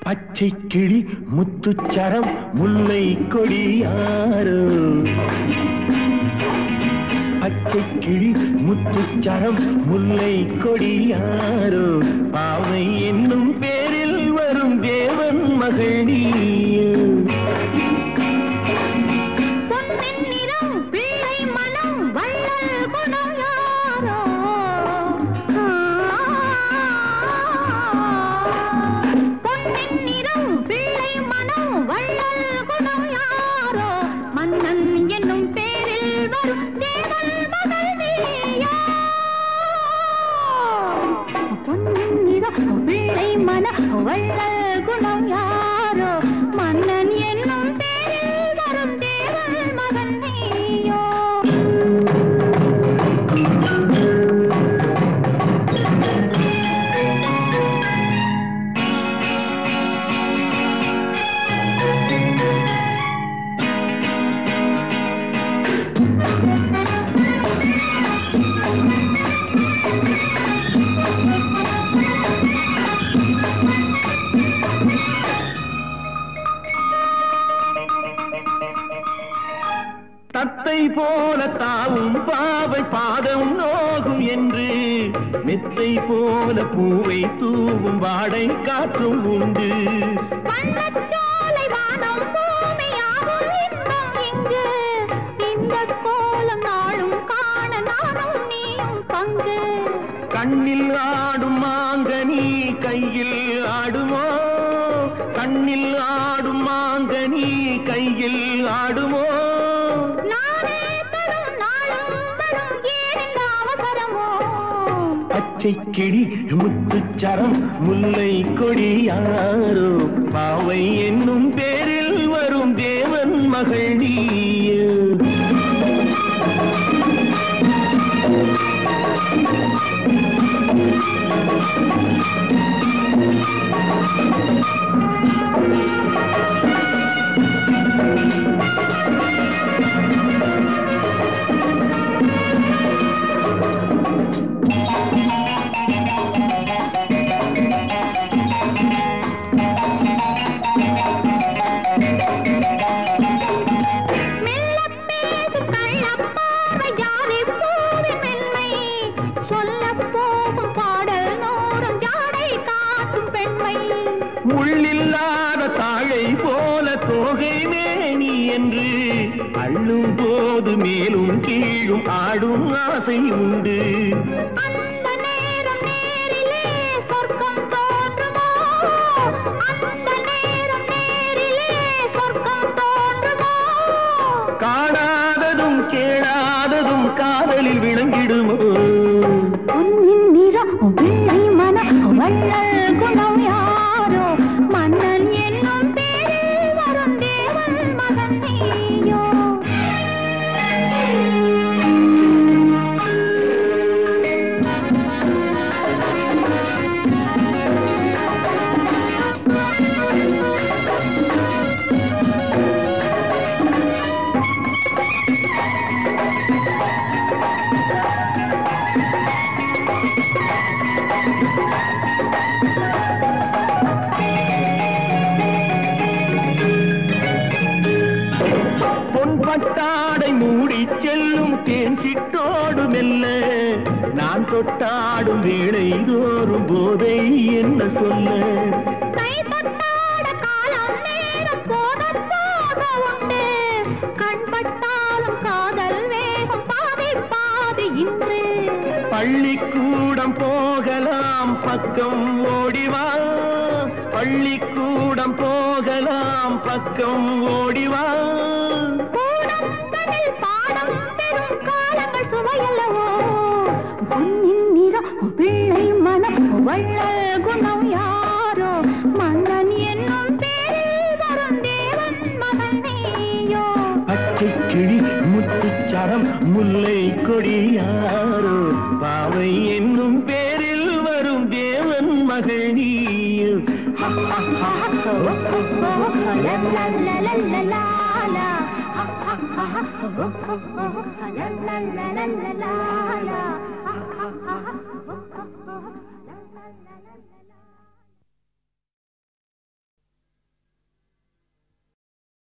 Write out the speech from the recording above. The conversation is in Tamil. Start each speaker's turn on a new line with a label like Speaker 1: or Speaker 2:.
Speaker 1: பச்சை கிளி முத்துச்சரம் முல்லை கொடியாரோ பச்சை கிளி முத்துச்சரம் முல்லை கொடியாரோ பாவை என்னும் பேரில் வரும் தேவன் மகள் நீயோ
Speaker 2: பொன்னின் நிறம் பிள்ளை மனம் வள்ளல் குணம் யாரோ பொன்னின் நிறம் பிள்ளை மனம் வள்ளல் குணம் யாரோ மன்னன் என்னும் பேரில் வரும் தேவன் மகள் நீயோ பொன்னின் நிறம் பிள்ளை மனம் வள்ளல் குணம் யாரோ மன்னன் என்னும் பேரில் வரும் தேவன் மகன் நீயோ
Speaker 1: தத்தை போல தாவும் பாவை பாதம் நோகும் என்று மெத்தை போல பூவை தூவும் வாடை காற்றும் உண்டு
Speaker 2: வண்ணச்சோலை வானம் பூமியாகும் இன்பம் இங்கு இந்த கோலம் நாளும் காண நானும் நீயும் பங்கு
Speaker 1: கண்ணில் ஆடும் மாங்கனி கையில் ஆடுமோ கண்ணில் ஆடும் மாங்கனி கையில் ஆடுமோ
Speaker 2: நானே தரும் நாளும் வரும் ஏன் அவசரமோ
Speaker 1: பச்சை கிளி முத்துச்சரம் முல்லை கொடியாரோ பாவை என்னும் பேரில் வரும் தேவன் மகள் நீயோ முள்ளில்லாத தாழை போல தோகை மேனி என்று அள்ளும் போது மேலும் கீழும் ஆடும் ஆசை உண்டு
Speaker 2: அந்த நேரம் நேரிலே சொர்க்கம் தோன்றுமோ அந்த நேரம் நேரிலே சொர்க்கம் தோன்றுமோ
Speaker 1: காணாததும் கேளாததும் காதலில் விளங்கிடுமோ
Speaker 2: பொன்னின் நிறம் பிள்ளை மனம் வள்ளல் குணம் யாரோ மன்னன் என்னும் பேரில் வரும் தேவன் மகன் நீயோ பட்டாடை மூடி செல்லும் தேன் சிட்டோடு மெல்ல நான் தொட்டாடும் வேளை தோறும் போதை என்ன சொல்ல கை தொட்டாட காலம் நேரம் போக போக உண்டு கண் பட்டாலும் காதல் வேகம் பாதி பாதி இன்று
Speaker 1: பள்ளிக்கூடம் போகலாம் பக்கம் ஓடிவா பள்ளிக்கூடம் போகலாம் பக்கம் ஓடிவா
Speaker 2: பாடம் பெரும் காலங்கள் சுவையல்லவோ பொன்னின் நிறம் பிள்ளை மனம் வள்ளல் குணம் யாரோ மன்னன் என்னும் பேரில் வரும் தேவன் மகன் நீயோ
Speaker 1: பச்சை கிளி முத்துச்சரம் முல்லை கொடியாரோ பாவை என்னும் பேரில் வரும் தேவன் மகள் நீயோ
Speaker 2: la